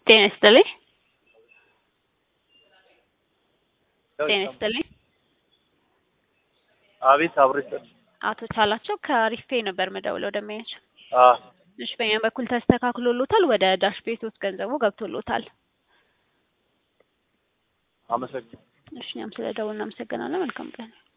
ጤና ይስጥልኝ። ጤና ይስጥልኝ። አቤት አብረሽ አቶ ቻላቸው ከሪፌ ነበር መደውለው ደመያች። አ እሺ በእኛ በኩል ተስተካክሎሎታል። ወደ ዳሽ ቤት ውስጥ ገንዘቡ ገብቶሎታል። አመሰግናለሁ። እሺ እኛም ስለደውል እናመሰግናለን። መልካም ቀን።